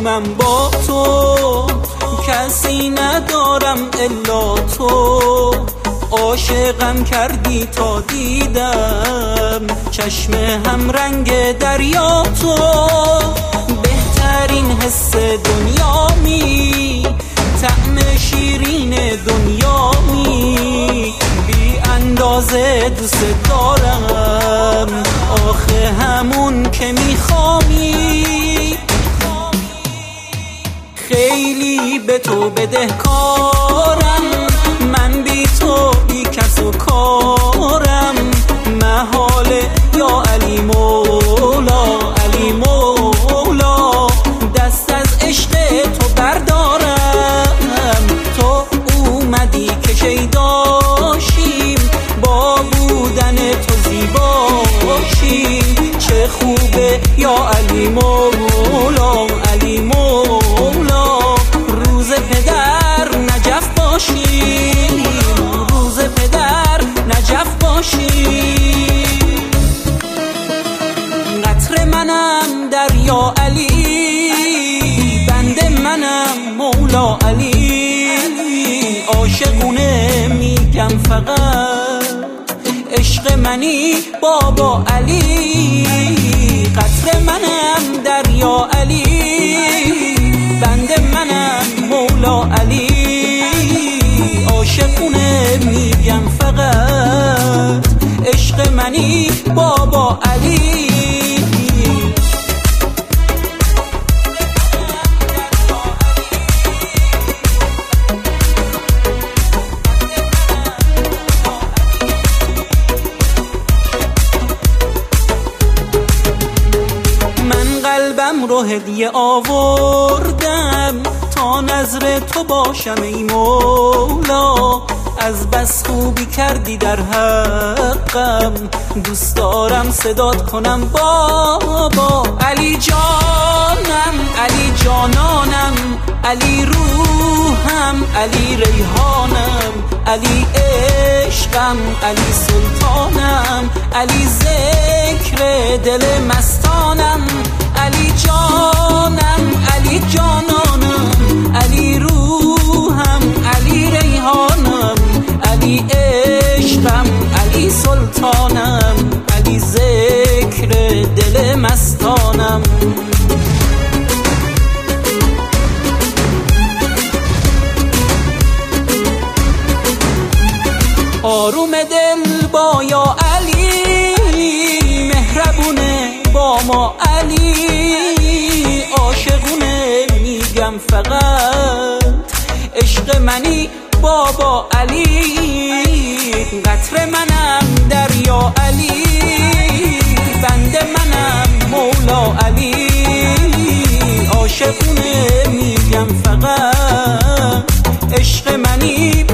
من با تو، کسی ندارم الا تو. عاشقم کردی تا دیدم چشم هم رنگ دریا تو. بهترین حس دنیا می، طعم شیرین دنیا می، بی اندازه دوست دارم، آخه همون که میخوامی. خیلی به تو بدهکارم، من بی تو بی کس و کارم. محاله یا علی مولا، علی مولا، دست از عشق تو بردارم. تو اومدی که شیداشیم، با بودن تو زیباشیم. چه خوبه یا علی مولا، علی مولا، روز پدر نجف باشیم، روز پدر نجف باشیم. قطر منم دریا علی، بنده منم مولا علی. عاشقونه میگم فقط، عشق منی بابا علی. قطر منم دریا علی، بنده منم مولا علی. عاشقونه میگم فقط، عشق منی بابا علی. قلبم رو هدیه آوردم تا نظر تو باشم ای مولا. از بس خوبی کردی در حقم، دوست دارم صدات کنم بابا. علی جانم، علی جانانم، علی روحم، علی ریحانم، علی عشقم، علی سلطانم، علی ذکر دل مستانم. علی جانم، علی جانانم، علی روحم، علی ریحانم، علی عشقم، علی سلطانم، علی ذکر دل مستانم. آروم دل با یا علی، مهربونه با ما علی. عاشقونه میگم فقط، عشق منی بابا علی. قطر منم دریا علی، بنده منم مولا علی. عاشقونه میگم فقط، عشق منی